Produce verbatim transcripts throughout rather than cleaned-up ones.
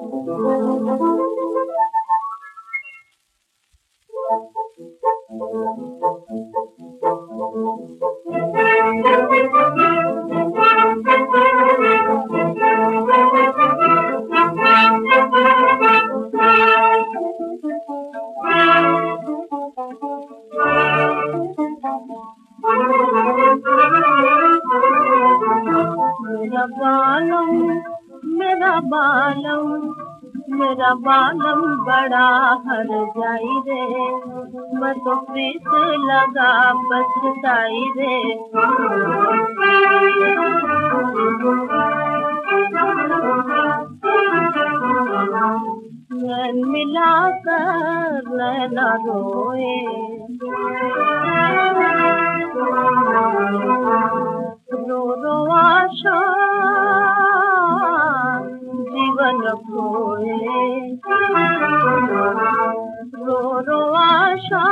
मेरा बालम मेरा बालम मेरा बालम बड़ा हर जाई रे, मैं तो प्रीत लगा पछताई रे। नैन मिला कर नैना रोए, रो रो आशा जीवन खोए, रो रो आशा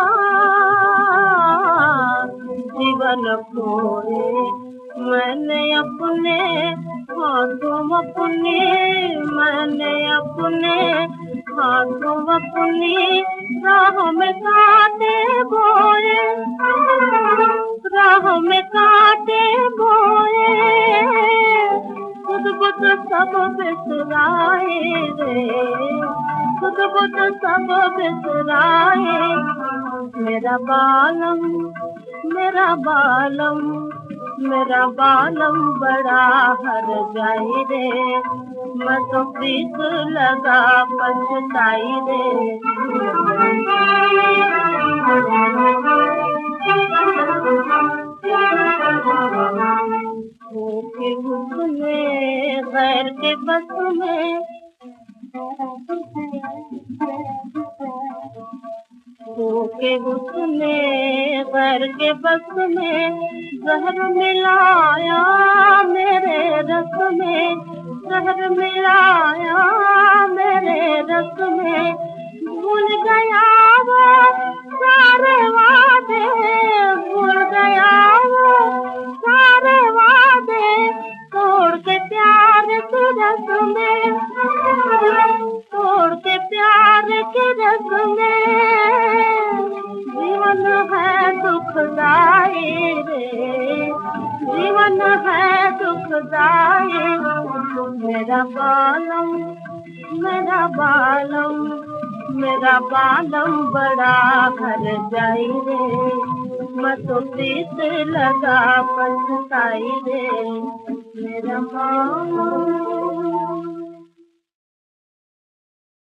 जीवन खोए। मैंने अपने हाथों अपने मैंने अपने हाथों अपनी राह में काटे बोए, राह में काटे बोए। खुद बुद सब बिसराए रे, खुद बुद सब बिसराए। मेरा बालम मेरा बालम मेरा बालम बड़ा हर जाए रे, मैं तो प्रीत लगा पछताई रे। के बस में गैर के बस में के उसने गैर के बस में जहर मिलाया मेरे रस में, जहर मिलाया मेरे रस में। भूल गया वो सारे वादे, भूल गया वो सारे वादे, तोड़ के प्यार के रस में, तोड़ के प्यार के रस में। जीवन है दुखदाई रे, जीवन है दुखदाई। मेरा बालम मेरा बालम मेरा बालम बड़ा हर जाई रे, मैं तो प्रीत लगा पछताई रे। मेरा बालम